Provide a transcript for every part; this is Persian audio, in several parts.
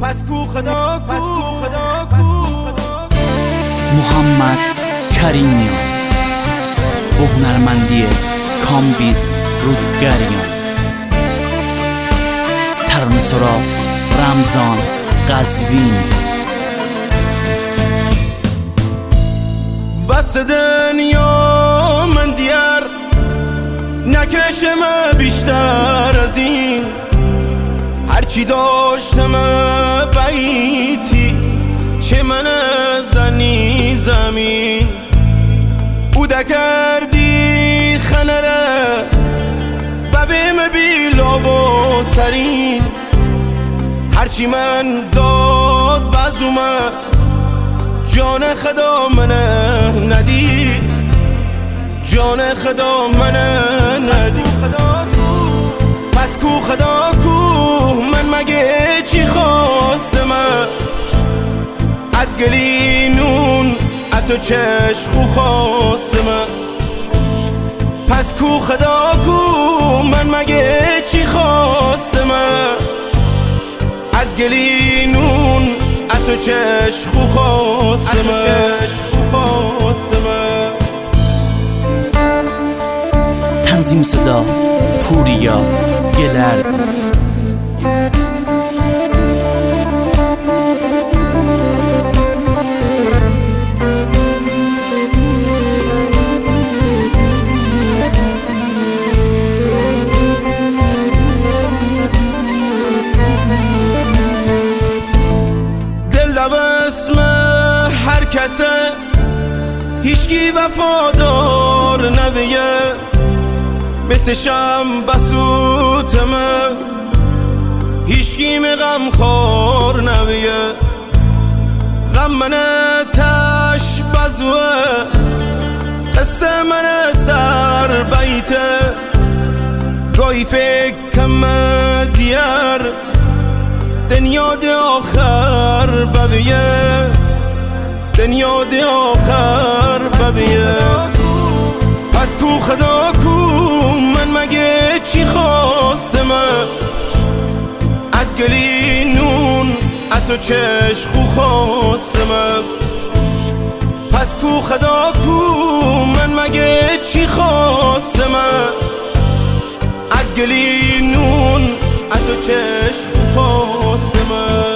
پس کو خدا کو محمد کریمیان با هنرمندی کامبیز رودگریان، ترانه‌سرا رمضان قزوینی. بس دنیا من دیار نکشم بیشتر از این، هرچی داشتم بیتی چه من زنی زمین بوده کردی خنره ببیم بیلا و سرین، هرچی من داد بزومه جان خدا منه ندی، جان خدا منه ندی. پس کو خدا کو من مگه چی خواستم اد گلینون اتو چشم خو خواستم. پس کو خدا کو من مگه چی خواستم اد گلینون اتو چشم خو خواستم. تنظیم صدا پوریا گلرد. دل لب اسم هر کسه هیچکی وفادار نویه، مثل شم بسوتمه هیچکی می غم خور نویه. غم منه تش بزوه قصه منه سر بیته، گاهی فکر کم دیار دنیا دی آخر ببیه، دنیا دی آخر ببیه. پس کو خدا کو من مگه چی خواستم اد گلینون اتو چشم خو خواستم. پس کو خدا کو من مگه چی خواستم اد گلینون اتو چشم خو خواستم.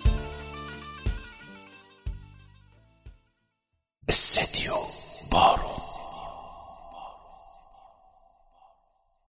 استدیو بارو.